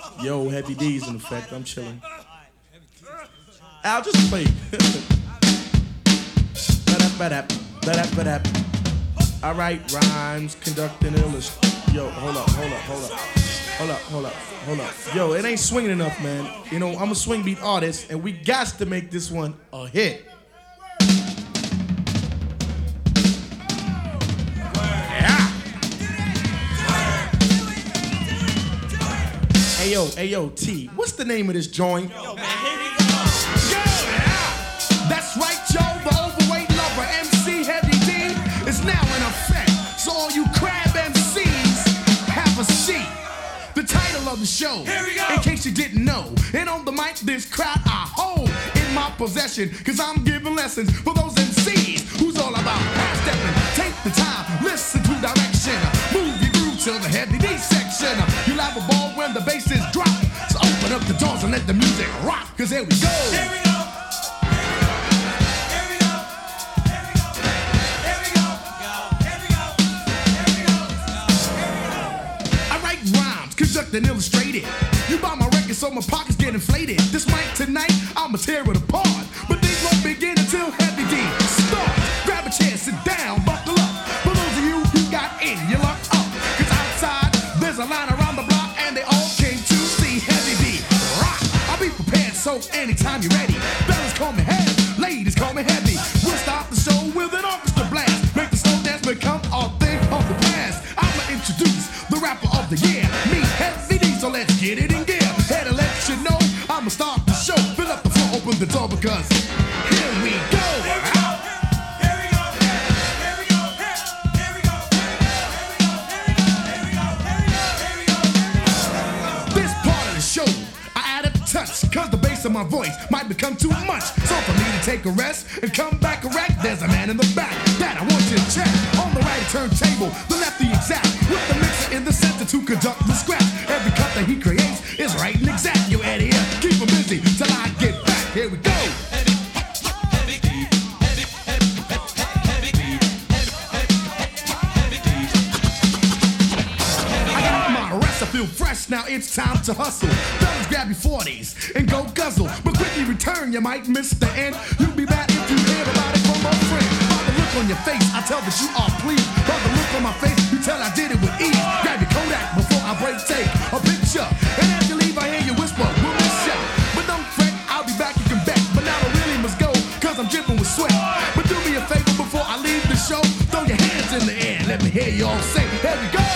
Yo, Heavy D's in effect. I'm chilling. Al, just play. All right, rhymes, conducting illust. Yo, hold up. Yo, it ain't swinging enough, man. You know, I'm a swing beat artist, and we got to make this one a hit. Hey yo, T, what's the name of this joint? Yo, man, here we go. That's right, Joe, the overweight lover, MC Heavy D, is now in effect. So all you crab MCs, have a seat. The title of the show, here we go. In case you didn't know. And on the mic, this crowd I hold in my possession, cause I'm giving lessons for those MCs who's all about half-stepping. Take the time, listen to direction, move your groove till the Heavy D section. You'll have a ball when the bass is drop. So open up the doors and let the music rock, cause here we go. Here we go. Conducted and illustrated. You buy my record so my pockets get inflated. This mic tonight, I'ma tear it apart. But things won't begin until Heavy D starts. Grab a chair, sit down, buckle up. For those of you who got in, you lock up. Cause outside, there's a line around the block and they all came to see Heavy D rock. I'll be prepared, so anytime you're ready. Fellas call me heavy, ladies call me heavy. We'll start the show with an orchestra blast. Make the slow dance become a thing of the past. I'ma introduce the rapper of the year, me, Heavy D, so let's get it in gear. Had to let you know, I'ma start the show. Fill up the floor, open the door, because here we go. This part of the show, I added a touch, cause the bass of my voice might become too much. So for me to take a rest and come back correct, there's a man in the back that I want you to check. On the right turntable, the left the exact, with the mixer in the center to conduct the scratch. Every cut that he creates is right and exact. You Eddie here, keep him busy till I get back. Here we go. I got my rest, I feel fresh, now it's time to hustle. Fellas, grab your 40s and go guzzle, but quickly return, you might miss the end. You'll be mad if you hear about it from a friend. By the look on your face, I tell that you are pleased. By the look on my face, you tell I did it with ease. Grab your Kodak before I break, take a picture. And as you leave, I hear you whisper, we'll miss ya. But don't fret, I'll be back, you can bet. But now I really must go, cause I'm dripping with sweat. But do me a favor before I leave the show, throw your hands in the air, let me hear you all say, here we go.